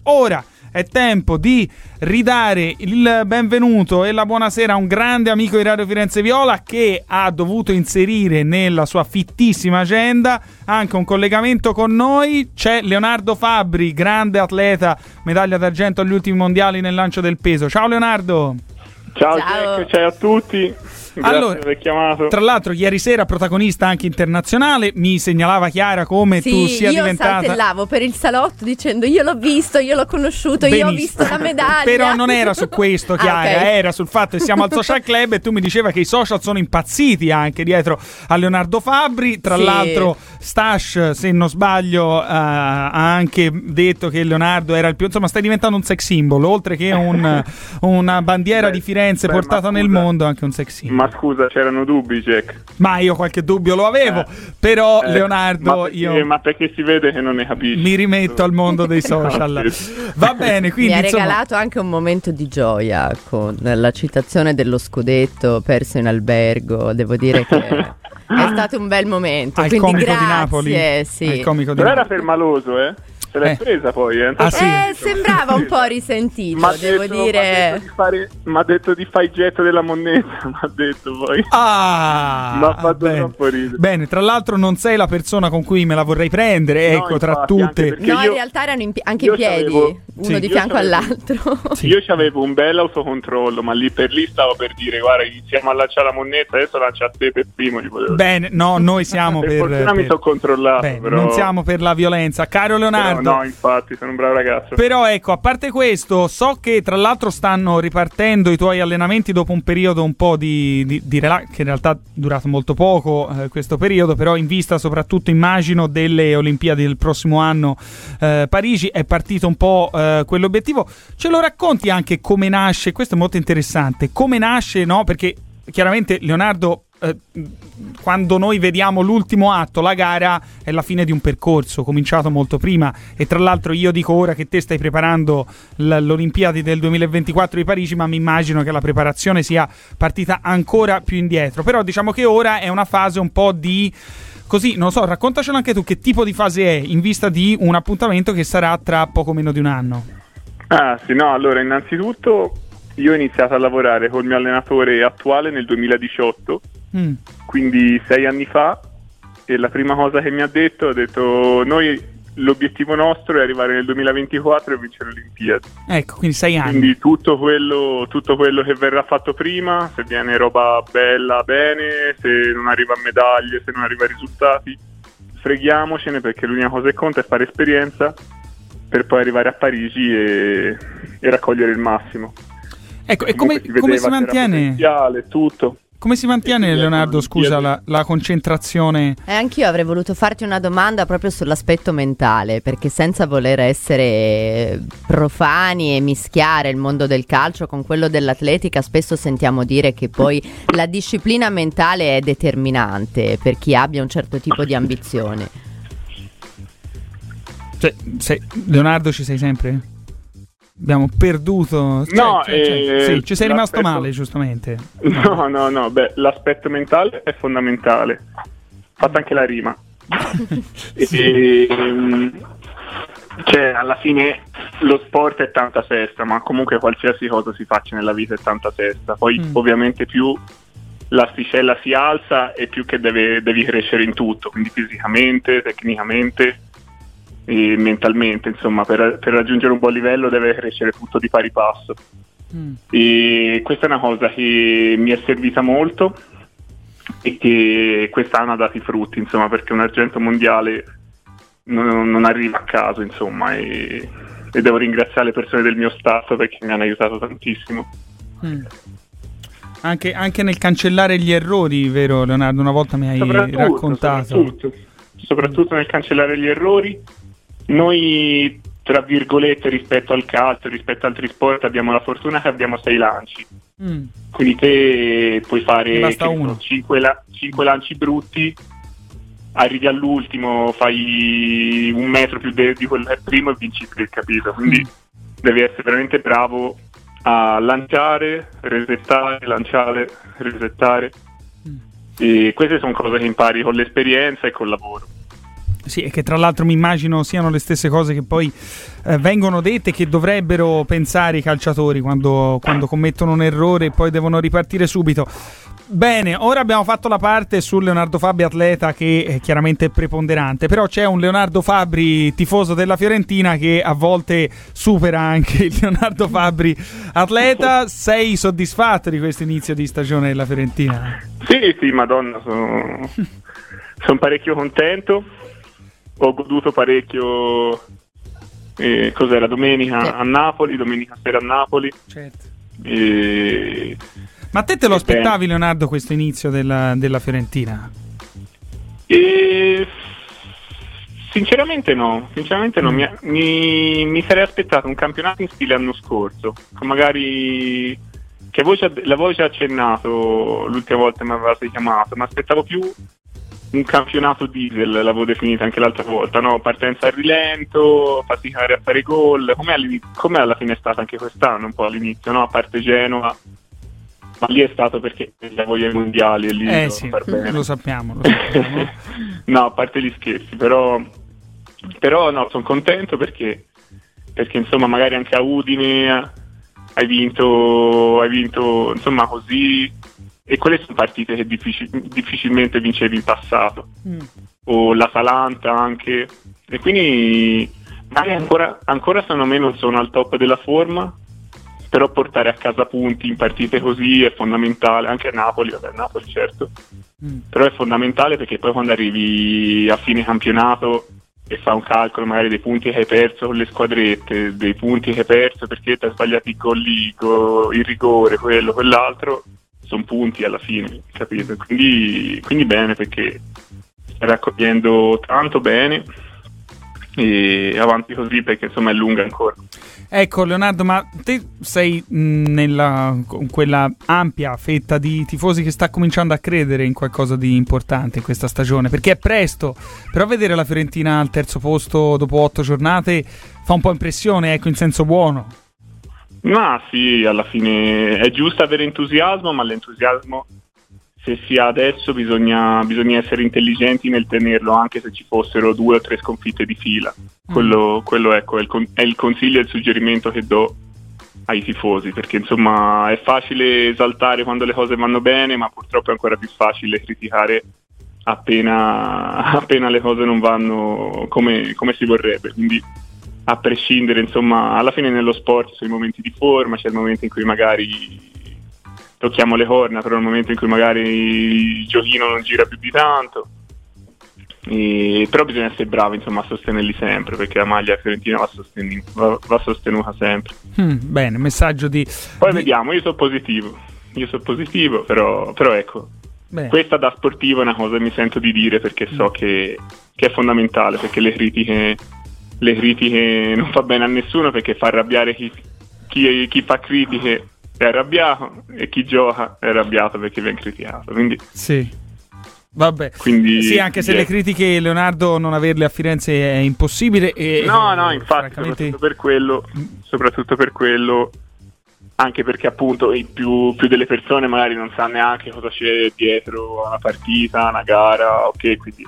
Ora è tempo di ridare il benvenuto e la buonasera a un grande amico di Radio Firenze Viola che ha dovuto inserire nella sua fittissima agenda anche un collegamento con noi. C'è Leonardo Fabbri, grande atleta, medaglia d'argento agli ultimi mondiali nel lancio del peso. Ciao Leonardo. Ciao. Jack, ciao a tutti. Grazie allora, per aver chiamato. Tra l'altro ieri sera protagonista anche internazionale, mi segnalava Chiara come tu sia diventata. Io saltellavo per il salotto dicendo io l'ho visto, io l'ho conosciuto, benissimo. Io ho visto la medaglia. Però non era su questo, Chiara, okay. Era sul fatto che siamo al social club e tu mi diceva che i social sono impazziti anche dietro a Leonardo Fabbri. Tra l'altro Stash, se non sbaglio, ha anche detto che Leonardo era il più, insomma stai diventando un sex symbol, oltre che una bandiera di Firenze portata nel mondo, anche un sex symbol. Ma scusa, c'erano dubbi, Jack? Ma io qualche dubbio lo avevo, però Leonardo, ma perché si vede che non ne capisci. Mi rimetto al mondo dei social. Va bene, quindi mi ha regalato anche un momento di gioia con la citazione dello scudetto perso in albergo. Devo dire che è stato un bel momento. Al quindi comico grazie, di Napoli. sì. Al comico di Però Napoli. era permaloso, Se l'hai presa poi, sì. Sembrava un po' risentito, devo dire. Mi ha detto di fare il getto della moneta, mi ha detto poi. Mi ha fatto troppo ridere. Bene, tra l'altro non sei la persona con cui me la vorrei prendere, no, ecco, infatti, tra tutte. No, in realtà erano anche in piedi, uno di fianco all'altro. Sì. Io c'avevo un bel autocontrollo, ma lì per lì stavo per dire, guarda, iniziamo a lanciare la moneta, adesso lancia a te per primo. Bene, no, noi siamo per fortuna mi sono controllato. Bene, però non siamo per la violenza. Caro Leonardo. No, infatti, sono un bravo ragazzo. Però ecco, a parte questo, so che tra l'altro stanno ripartendo i tuoi allenamenti dopo un periodo un po' di relax, che in realtà è durato molto poco questo periodo, però in vista soprattutto, immagino, delle Olimpiadi del prossimo anno, Parigi, è partito un po' quell'obiettivo. Ce lo racconti anche come nasce? Questo è molto interessante. Come nasce, no? Perché chiaramente Leonardo, quando noi vediamo l'ultimo atto, la gara è la fine di un percorso cominciato molto prima, e tra l'altro io dico ora che te stai preparando l'Olimpiadi del 2024 di Parigi, ma mi immagino che la preparazione sia partita ancora più indietro. Però diciamo che ora è una fase un po' di così, non lo so, raccontacelo anche tu, che tipo di fase è in vista di un appuntamento che sarà tra poco meno di un anno. Sì, no, allora innanzitutto io ho iniziato a lavorare col mio allenatore attuale nel 2018, quindi 6 anni fa, e la prima cosa che mi ha detto noi l'obiettivo nostro è arrivare nel 2024 e vincere le Olimpiadi. Ecco, quindi 6 anni. Quindi tutto quello che verrà fatto prima, se viene roba bella bene, se non arriva a medaglie, se non arriva a risultati, freghiamocene, perché l'unica cosa che conta è fare esperienza per poi arrivare a Parigi e raccogliere il massimo. Ecco, e come si mantiene tutto? Come si mantiene, Leonardo, scusa, la concentrazione? Anch'io avrei voluto farti una domanda proprio sull'aspetto mentale, perché senza voler essere profani e mischiare il mondo del calcio con quello dell'atletica, spesso sentiamo dire che poi la disciplina mentale è determinante per chi abbia un certo tipo di ambizione. Leonardo, ci sei sempre? Abbiamo perduto. Sì, ci sei rimasto male, giustamente. No. Beh, l'aspetto mentale è fondamentale. Fatta anche la rima. Alla fine lo sport è tanta festa, ma comunque qualsiasi cosa si faccia nella vita è tanta festa. Poi ovviamente più l'asticella si alza e più che devi crescere in tutto, quindi fisicamente, tecnicamente e mentalmente, insomma, per raggiungere un buon livello deve crescere tutto di pari passo. E questa è una cosa che mi è servita molto e che quest'anno ha dato i frutti, insomma, perché un argento mondiale non arriva a caso, insomma, e devo ringraziare le persone del mio staff perché mi hanno aiutato tantissimo. Anche nel cancellare gli errori, vero Leonardo? Una volta mi hai raccontato. Soprattutto nel cancellare gli errori. Noi, tra virgolette, rispetto al calcio, rispetto ad altri sport, abbiamo la fortuna che abbiamo 6 lanci. Quindi te puoi fare 5 lanci brutti, arrivi all'ultimo, fai 1 metro più di quello che è primo e vinci il capito. Quindi devi essere veramente bravo a lanciare, resettare, lanciare, resettare. E queste sono cose che impari con l'esperienza e col lavoro. Sì, e che tra l'altro mi immagino siano le stesse cose che poi vengono dette, che dovrebbero pensare i calciatori quando commettono un errore e poi devono ripartire subito. Bene, ora abbiamo fatto la parte su Leonardo Fabbri atleta, che chiaramente è preponderante, però c'è un Leonardo Fabbri tifoso della Fiorentina che a volte supera anche il Leonardo Fabbri atleta. Sei soddisfatto di questo inizio di stagione della Fiorentina? Sì, madonna, sono parecchio contento. Ho goduto parecchio, cos'era, domenica a Napoli, domenica sera a Napoli. Certo. Ma a te lo aspettavi, Leonardo, questo inizio della Fiorentina? Sinceramente no. Mi sarei aspettato un campionato in stile anno scorso, magari, che l'avevo già accennato l'ultima volta che mi avevate chiamato, ma aspettavo più un campionato diesel, l'avevo definito anche l'altra volta, no? Partenza a rilento, faticare a fare gol, come alla fine è stata anche quest'anno, un po' all'inizio, no? A parte Genoa, ma lì è stato perché la voglia ai mondiali e lì sì, bene. lo sappiamo. No, a parte gli scherzi, però no, sono contento perché insomma magari anche a Udine hai vinto insomma così, e quelle sono partite che difficilmente vincevi in passato, o l'Atalanta anche, e quindi magari ancora secondo me non sono al top della forma, però portare a casa punti in partite così è fondamentale, anche a Napoli certo, però è fondamentale, perché poi quando arrivi a fine campionato e fa un calcolo magari dei punti che hai perso con le squadrette, dei punti che hai perso perché ti hai sbagliato il gol lì, il rigore, quello, quell'altro, sono punti alla fine, capito? Quindi bene, perché stai raccogliendo tanto bene, e avanti così, perché insomma è lunga ancora. Ecco, Leonardo, ma te sei con quella ampia fetta di tifosi che sta cominciando a credere in qualcosa di importante in questa stagione, perché è presto, però vedere la Fiorentina al terzo posto dopo 8 giornate fa un po' impressione, ecco, in senso buono. Ma sì, alla fine è giusto avere entusiasmo, ma l'entusiasmo, se si ha adesso, bisogna essere intelligenti nel tenerlo, anche se ci fossero 2 o 3 sconfitte di fila. Quello ecco, è il consiglio e il suggerimento che do ai tifosi, perché insomma è facile esaltare quando le cose vanno bene, ma purtroppo è ancora più facile criticare appena le cose non vanno come si vorrebbe. Quindi, a prescindere, insomma, alla fine nello sport ci sono i momenti di forma, c'è il momento in cui magari tocchiamo le corna, però nel momento in cui magari il giochino non gira più di tanto, però bisogna essere bravi, insomma, a sostenerli sempre, perché la maglia fiorentina va sostenuta sempre. Bene, messaggio di... Poi vediamo, io sono positivo, però ecco, bene. Questa da sportivo è una cosa che mi sento di dire, perché so che è fondamentale, perché le critiche non fa bene a nessuno, perché fa arrabbiare chi fa critiche è arrabbiato, e chi gioca è arrabbiato perché viene criticato, quindi sì, vabbè, quindi, sì, anche se le critiche, Leonardo, non averle a Firenze è impossibile, no, infatti soprattutto per quello, anche perché appunto più delle persone magari non sa neanche cosa c'è dietro una partita, una gara, ok, quindi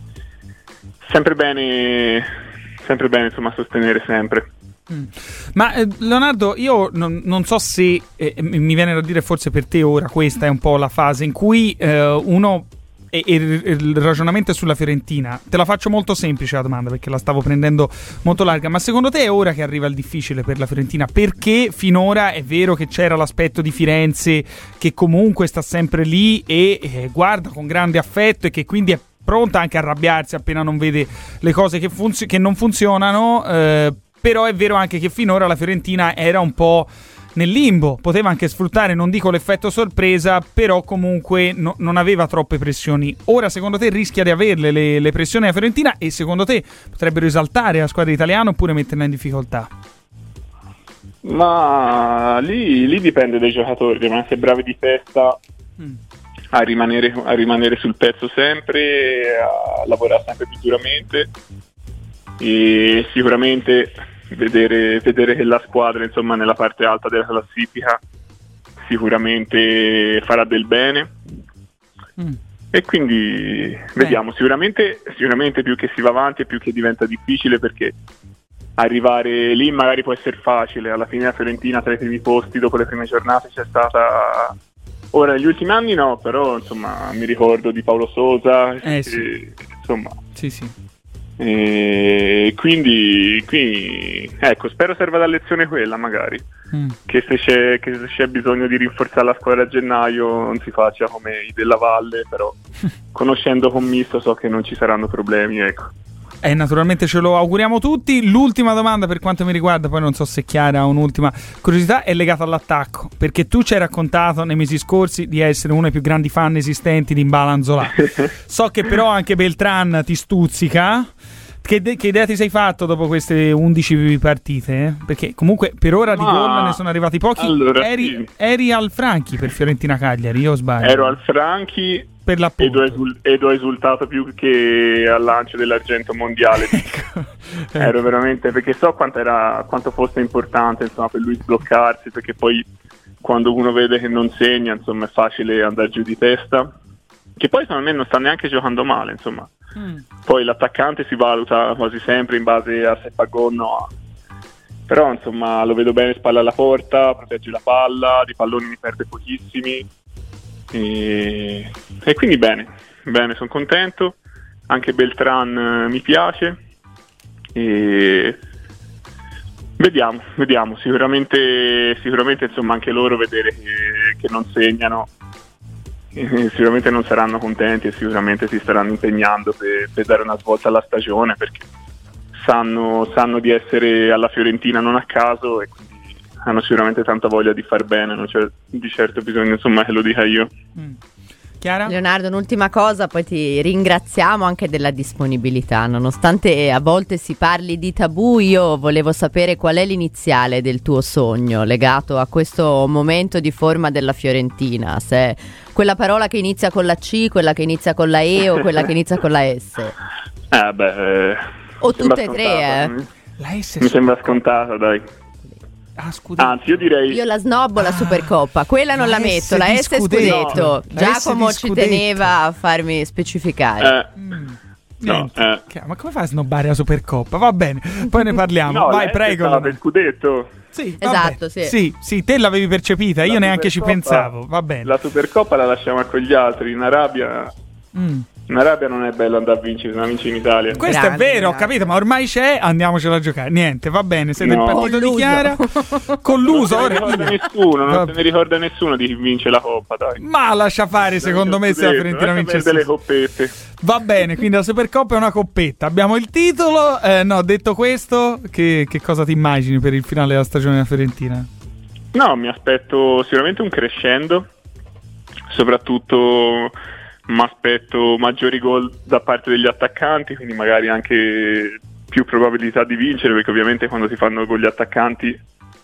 sempre bene insomma sostenere sempre. Ma Leonardo, io non so se mi viene da dire, forse per te ora questa è un po' la fase in cui uno e il ragionamento è sulla Fiorentina. Te la faccio molto semplice la domanda, perché la stavo prendendo molto larga, ma secondo te è ora che arriva il difficile per la Fiorentina? Perché finora è vero che c'era l'aspetto di Firenze, che comunque sta sempre lì e guarda con grande affetto, e che quindi è pronta anche a arrabbiarsi appena non vede le cose che non funzionano, però è vero anche che finora la Fiorentina era un po' nel limbo, poteva anche sfruttare, non dico l'effetto sorpresa, però comunque non aveva troppe pressioni. Ora secondo te rischia di averle le pressioni alla Fiorentina, e secondo te potrebbero esaltare la squadra italiana oppure metterla in difficoltà? Ma lì dipende dai giocatori, devono essere bravi di testa a rimanere sul pezzo sempre, a lavorare sempre più duramente, e sicuramente vedere che la squadra, insomma, nella parte alta della classifica sicuramente farà del bene, E quindi vediamo, sicuramente più che si va avanti e più che diventa difficile, perché arrivare lì magari può essere facile. Alla fine la Fiorentina tra i primi posti dopo le prime giornate c'è stata, ora negli ultimi anni no, però insomma mi ricordo di Paolo Sousa, insomma sì. E quindi ecco, spero serva da lezione quella, magari che se c'è bisogno di rinforzare la squadra a gennaio non si faccia come i della Valle, però conoscendo Commisso so che non ci saranno problemi, ecco. Naturalmente ce lo auguriamo tutti. L'ultima domanda per quanto mi riguarda, poi non so se Chiara ha un'ultima curiosità, è legata all'attacco, perché tu ci hai raccontato nei mesi scorsi di essere uno dei più grandi fan esistenti di Mbala Anzola. So che però anche Beltran ti stuzzica. Che idea ti sei fatto dopo queste 11 partite? Perché comunque per ora di gol ne sono arrivati pochi. Allora, eri al Franchi per Fiorentina Cagliari, io sbaglio? Ero al Franchi per l'appunto. ed ho esultato più che al lancio dell'argento mondiale. Ecco. Ero veramente, perché so quanto fosse importante, insomma, per lui sbloccarsi, perché poi quando uno vede che non segna, insomma, è facile andare giù di testa, che poi secondo me non sta neanche giocando male, insomma. Poi l'attaccante si valuta quasi sempre in base a se fa gol o no, però insomma lo vedo bene, spalla alla porta, protegge la palla, di palloni ne perde pochissimi, e quindi bene, sono contento. Anche Beltran mi piace, e vediamo, sicuramente insomma anche loro vedere che non segnano, sicuramente non saranno contenti e sicuramente si staranno impegnando per dare una svolta alla stagione, perché sanno di essere alla Fiorentina non a caso, e quindi hanno sicuramente tanta voglia di far bene, non c'è di certo bisogno, insomma, che lo dica io. Chiara? Leonardo, un'ultima cosa, poi ti ringraziamo anche della disponibilità. Nonostante a volte si parli di tabù, io volevo sapere qual è l'iniziale del tuo sogno legato a questo momento di forma della Fiorentina, se quella parola che inizia con la C, quella che inizia con la E o quella che inizia con la S. O tutte e tre, La S mi sembra scontata, dai. Anzi, io direi... Io la snobbo la Supercoppa, quella non la metto, la S scudetto. Giacomo ci teneva a farmi specificare. No, ma come fai a snobbare la Supercoppa? Va bene, poi ne parliamo. Vai, prego. Per scudetto. Sì, esatto, sì, te l'avevi percepita, io neanche ci pensavo. Va bene. La Supercoppa la lasciamo a quegli altri. In Arabia non è bello andare a vincere, se non vince in Italia. Questo è vero, ho capito, ma ormai c'è, andiamocela a giocare. Niente, va bene, siete il partito di Chiara. Colluso. Non se ne ricorda nessuno di chi vince la Coppa, dai. Ma lascia fare, secondo me, se la Fiorentina vince delle coppette. Va bene, quindi la Supercoppa è una coppetta. Abbiamo il titolo. No, detto questo, che cosa ti immagini per il finale della stagione della Fiorentina? No, mi aspetto sicuramente un crescendo, soprattutto mi aspetto maggiori gol da parte degli attaccanti, quindi magari anche più probabilità di vincere, perché ovviamente quando si fanno gol gli attaccanti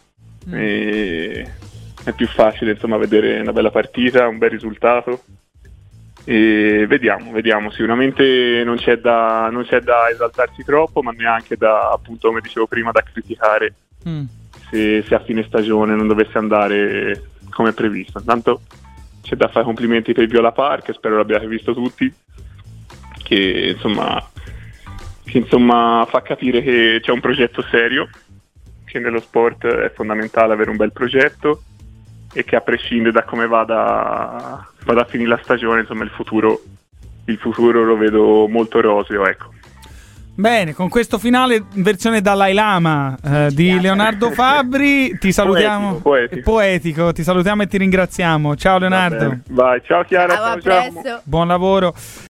è più facile, insomma, vedere una bella partita, un bel risultato. E vediamo, sicuramente non c'è da esaltarsi troppo, ma neanche da, appunto, come dicevo prima, da criticare se a fine stagione non dovesse andare come previsto. Tanto c'è da fare complimenti per Viola Park, spero l'abbiate visto tutti, che insomma fa capire che c'è un progetto serio, che nello sport è fondamentale avere un bel progetto, e che a prescindere da come vada a finire la stagione, insomma il futuro lo vedo molto roseo, ecco. Bene, con questo finale versione Dalai Lama di Leonardo Fabbri ti salutiamo. Poetico, ti salutiamo e ti ringraziamo. Ciao Leonardo. Vai, ciao Chiara, ciao. Buon lavoro.